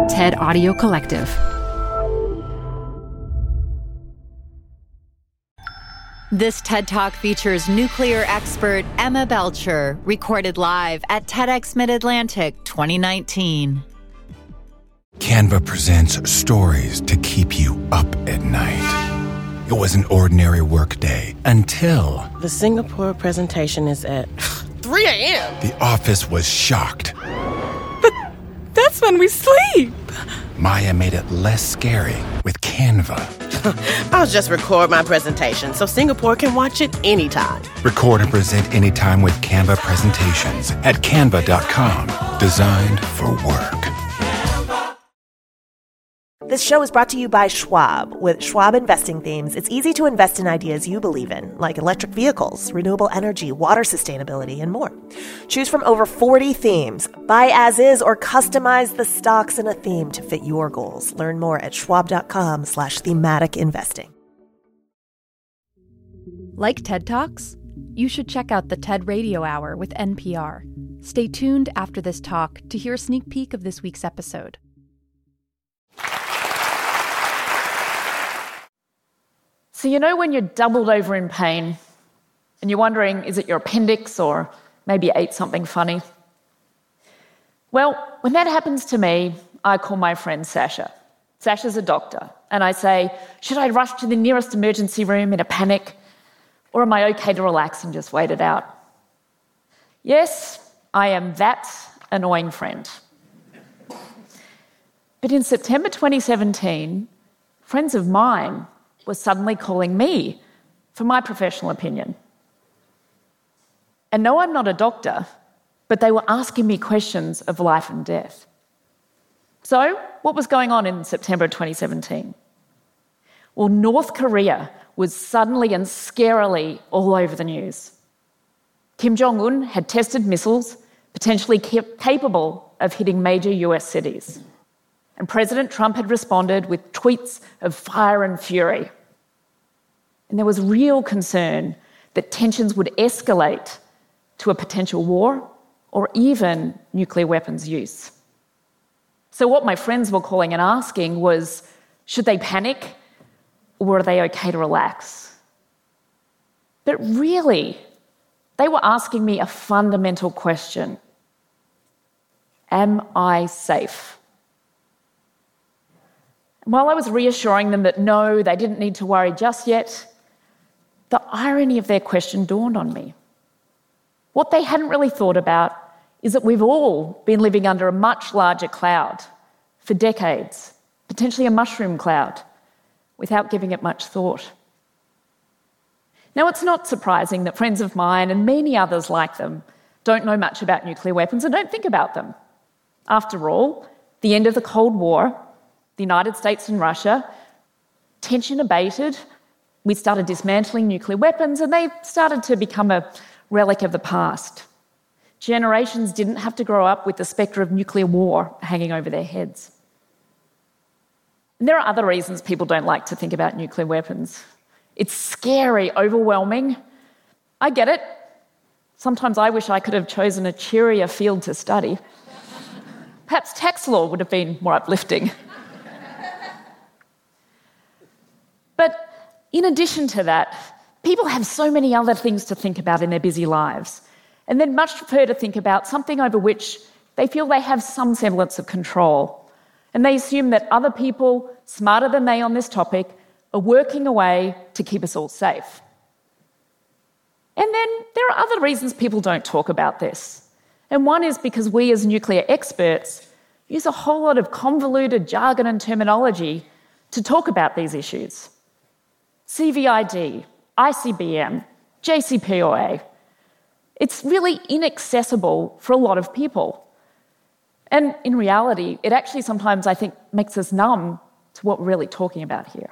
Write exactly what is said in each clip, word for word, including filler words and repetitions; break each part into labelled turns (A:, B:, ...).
A: TED Audio Collective.
B: This TED Talk features nuclear expert Emma Belcher, recorded live at TEDx Mid-Atlantic twenty nineteen.
C: Canva presents stories to keep you up at night. It was an ordinary workday until...
D: The Singapore presentation is at three a.m.
C: The office was shocked.
D: But that's when we sleep.
C: Maya made it less scary with Canva.
D: I'll just record my presentation so Singapore can watch it anytime.
C: Record and present anytime with Canva presentations at canva dot com. Designed for work.
E: This show is brought to you by Schwab. With Schwab investing themes, it's easy to invest in ideas you believe in, like electric vehicles, renewable energy, water sustainability, and more. Choose from over forty themes. Buy as is or customize the stocks in a theme to fit your goals. Learn more at schwab.com slash thematic investing.
A: Like TED Talks? You should check out the TED Radio Hour with N P R. Stay tuned after this talk to hear a sneak peek of this week's episode.
F: So you know when you're doubled over in pain and you're wondering, is it your appendix or maybe you ate something funny? Well, when that happens to me, I call my friend Sasha. Sasha's a doctor, and I say, should I rush to the nearest emergency room in a panic, or am I okay to relax and just wait it out? Yes, I am that annoying friend. But in September twenty seventeen, friends of mine were suddenly calling me for my professional opinion. And no, I'm not a doctor, but they were asking me questions of life and death. So, what was going on in September twenty seventeen? Well, North Korea was suddenly and scarily all over the news. Kim Jong-un had tested missiles potentially capable of hitting major U S cities. And President Trump had responded with tweets of fire and fury. And there was real concern that tensions would escalate to a potential war or even nuclear weapons use. So what my friends were calling and asking was, should they panic or are they okay to relax? But really, they were asking me a fundamental question. Am I safe? And while I was reassuring them that no, they didn't need to worry just yet, the irony of their question dawned on me. What they hadn't really thought about is that we've all been living under a much larger cloud for decades, potentially a mushroom cloud, without giving it much thought. Now, it's not surprising that friends of mine and many others like them don't know much about nuclear weapons and don't think about them. After all, the end of the Cold War, the United States and Russia, tension abated, we started dismantling nuclear weapons, and they started to become a relic of the past. Generations didn't have to grow up with the spectre of nuclear war hanging over their heads. And there are other reasons people don't like to think about nuclear weapons. It's scary, overwhelming. I get it. Sometimes I wish I could have chosen a cheerier field to study. Perhaps tax law would have been more uplifting. But in addition to that, people have so many other things to think about in their busy lives, and they'd much prefer to think about something over which they feel they have some semblance of control. And they assume that other people, smarter than they on this topic, are working away to keep us all safe. And then there are other reasons people don't talk about this. And one is because we as nuclear experts use a whole lot of convoluted jargon and terminology to talk about these issues. C V I D, I C B M, J C P O A. It's really inaccessible for a lot of people. And in reality, it actually sometimes, I think, makes us numb to what we're really talking about here.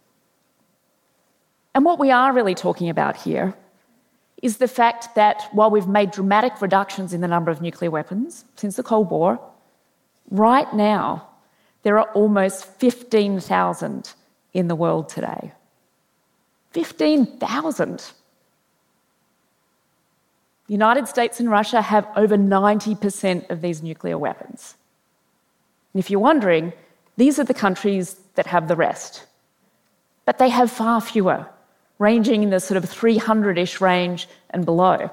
F: And what we are really talking about here is the fact that while we've made dramatic reductions in the number of nuclear weapons since the Cold War, right now there are almost fifteen thousand in the world today. fifteen thousand. The United States and Russia have over ninety percent of these nuclear weapons. And if you're wondering, these are the countries that have the rest. But they have far fewer, ranging in the sort of three hundred-ish range and below.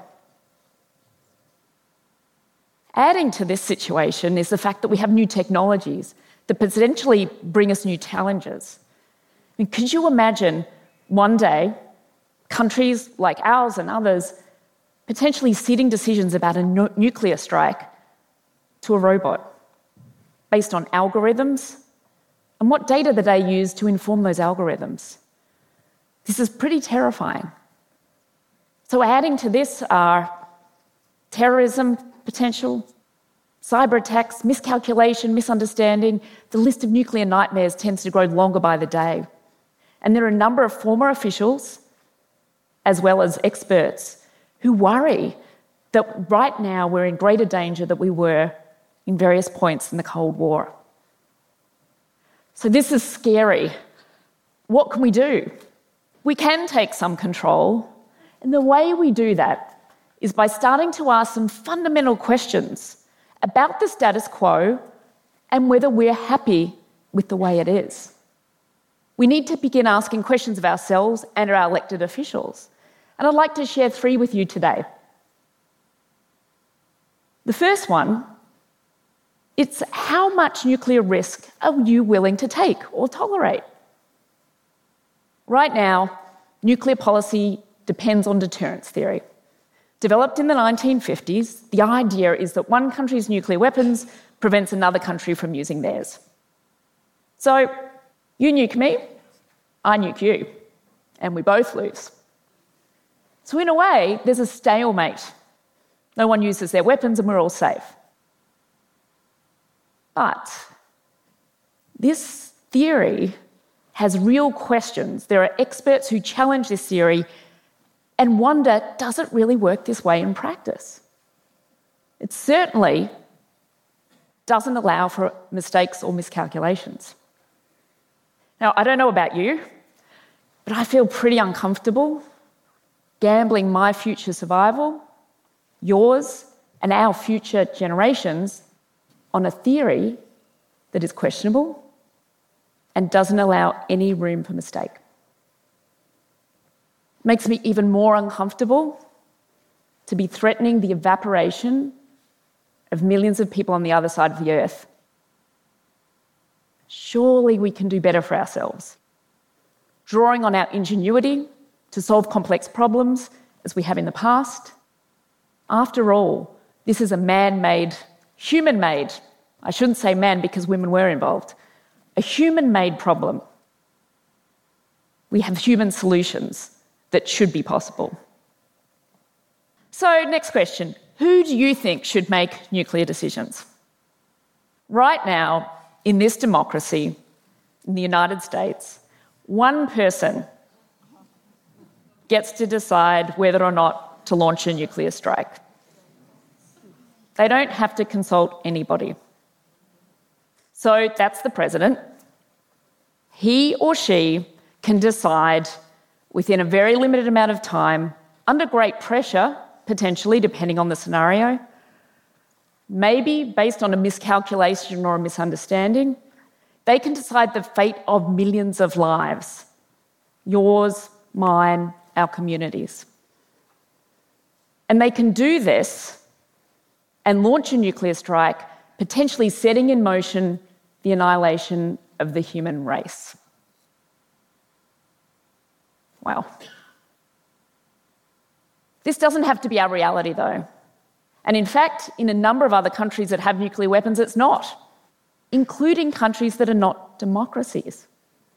F: Adding to this situation is the fact that we have new technologies that potentially bring us new challenges. I mean, could you imagine one day countries like ours and others potentially ceding decisions about a no- nuclear strike to a robot based on algorithms and what data that they use to inform those algorithms? This is pretty terrifying. So adding to this are terrorism potential, cyber attacks, miscalculation, misunderstanding. The list of nuclear nightmares tends to grow longer by the day. And there are a number of former officials, as well as experts, who worry that right now we're in greater danger than we were in various points in the Cold War. So this is scary. What can we do? We can take some control, and the way we do that is by starting to ask some fundamental questions about the status quo and whether we're happy with the way it is. We need to begin asking questions of ourselves and our elected officials. And I'd like to share three with you today. The first one, it's how much nuclear risk are you willing to take or tolerate? Right now, nuclear policy depends on deterrence theory. Developed in the nineteen fifties, the idea is that one country's nuclear weapons prevents another country from using theirs. So, you nuke me, I nuke you, and we both lose. So in a way, there's a stalemate. No one uses their weapons and we're all safe. But this theory has real questions. There are experts who challenge this theory and wonder, does it really work this way in practice? It certainly doesn't allow for mistakes or miscalculations. Now, I don't know about you, but I feel pretty uncomfortable gambling my future survival, yours, and our future generations on a theory that is questionable and doesn't allow any room for mistake. It makes me even more uncomfortable to be threatening the evaporation of millions of people on the other side of the earth. Surely we can do better for ourselves, drawing on our ingenuity to solve complex problems as we have in the past. After all, this is a man-made, human-made, I shouldn't say man because women were involved, a human-made problem. We have human solutions that should be possible. So, next question. Who do you think should make nuclear decisions? Right now, in this democracy, in the United States, one person gets to decide whether or not to launch a nuclear strike. They don't have to consult anybody. So that's the president. He or she can decide within a very limited amount of time, under great pressure, potentially, depending on the scenario, maybe based on a miscalculation or a misunderstanding, they can decide the fate of millions of lives. Yours, mine, our communities. And they can do this and launch a nuclear strike, potentially setting in motion the annihilation of the human race. Wow. This doesn't have to be our reality, though. And in fact, in a number of other countries that have nuclear weapons, it's not, including countries that are not democracies.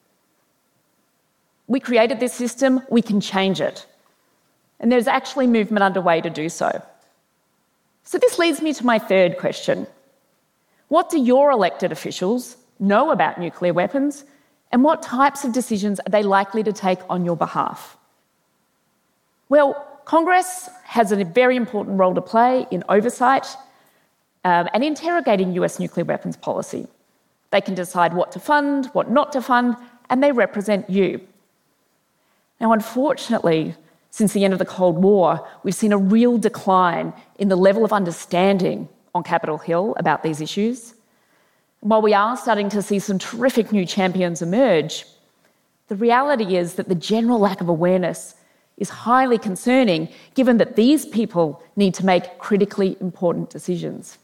F: We created this system, we can change it. And there's actually movement underway to do so. So this leads me to my third question. What do your elected officials know about nuclear weapons, and what types of decisions are they likely to take on your behalf? Well, Congress has a very important role to play in oversight um, and interrogating U S nuclear weapons policy. They can decide what to fund, what not to fund, and they represent you. Now, unfortunately, since the end of the Cold War, we've seen a real decline in the level of understanding on Capitol Hill about these issues. While we are starting to see some terrific new champions emerge, the reality is that the general lack of awareness is highly concerning, given that these people need to make critically important decisions.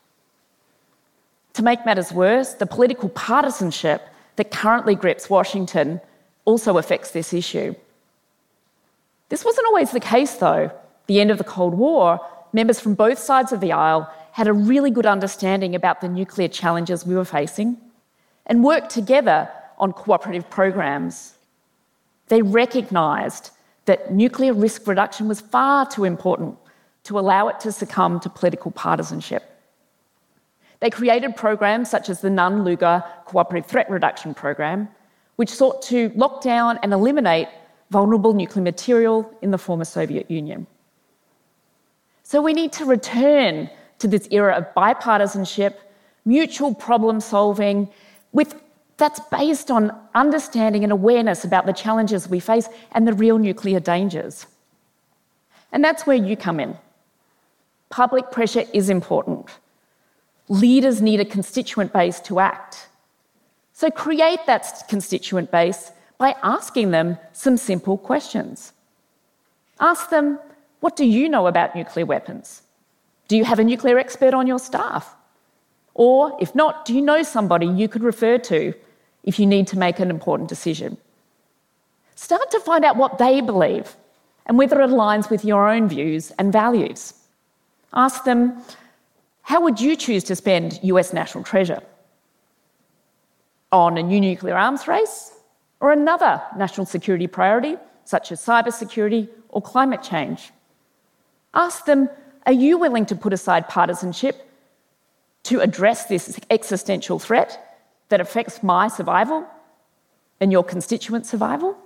F: To make matters worse, the political partisanship that currently grips Washington also affects this issue. This wasn't always the case, though. At the end of the Cold War, members from both sides of the aisle had a really good understanding about the nuclear challenges we were facing and worked together on cooperative programs. They recognised that nuclear risk reduction was far too important to allow it to succumb to political partisanship. They created programs such as the Nunn-Lugar Cooperative Threat Reduction Program, which sought to lock down and eliminate vulnerable nuclear material in the former Soviet Union. So we need to return to this era of bipartisanship, mutual problem solving, with that's based on understanding and awareness about the challenges we face and the real nuclear dangers. And that's where you come in. Public pressure is important. Leaders need a constituent base to act. So create that constituent base by asking them some simple questions. Ask them, what do you know about nuclear weapons? Do you have a nuclear expert on your staff? Or, if not, do you know somebody you could refer to if you need to make an important decision? Start to find out what they believe and whether it aligns with your own views and values. Ask them, how would you choose to spend U S national treasure? On a new nuclear arms race or another national security priority, such as cybersecurity or climate change? Ask them, are you willing to put aside partisanship to address this existential threat that affects my survival and your constituents' survival?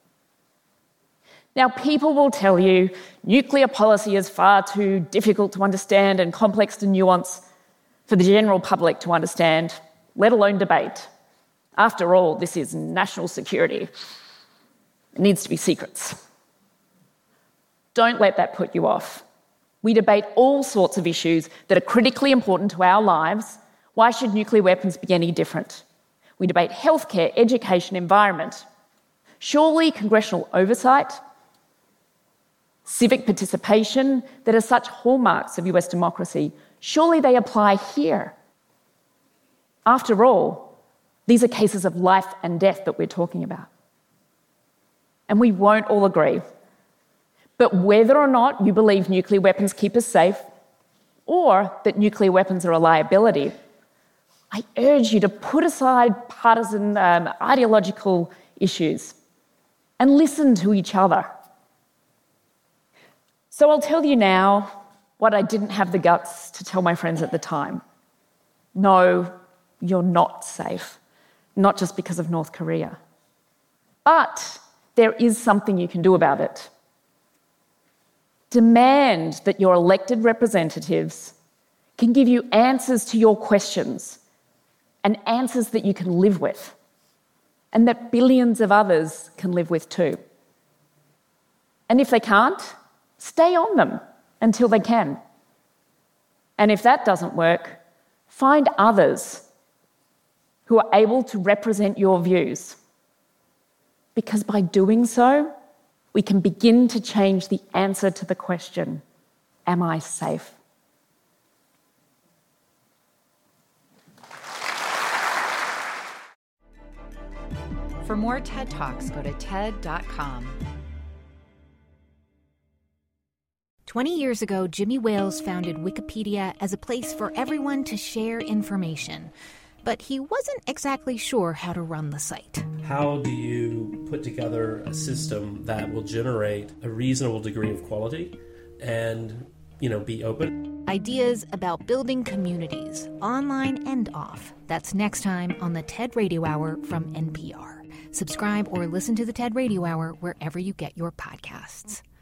F: Now, people will tell you nuclear policy is far too difficult to understand and complex to nuance for the general public to understand, let alone debate. After all, this is national security. It needs to be secrets. Don't let that put you off. We debate all sorts of issues that are critically important to our lives. Why should nuclear weapons be any different? We debate healthcare, education, environment. Surely congressional oversight, civic participation that are such hallmarks of U S democracy, surely they apply here. After all, these are cases of life and death that we're talking about. And we won't all agree. But whether or not you believe nuclear weapons keep us safe or that nuclear weapons are a liability, I urge you to put aside partisan um, ideological issues and listen to each other. So I'll tell you now what I didn't have the guts to tell my friends at the time. No, you're not safe, not just because of North Korea. But there is something you can do about it. Demand that your elected representatives can give you answers to your questions and answers that you can live with, and that billions of others can live with too. And if they can't, stay on them until they can. And if that doesn't work, find others who are able to represent your views. Because by doing so, we can begin to change the answer to the question, am I safe?
B: For more TED Talks, go to ted dot com.
G: Twenty years ago, Jimmy Wales founded Wikipedia as a place for everyone to share information. But he wasn't exactly sure how to run the site.
H: How do you put together a system that will generate a reasonable degree of quality and, you know, be open?
G: Ideas about building communities, online and off. That's next time on the TED Radio Hour from N P R. Subscribe or listen to the TED Radio Hour wherever you get your podcasts.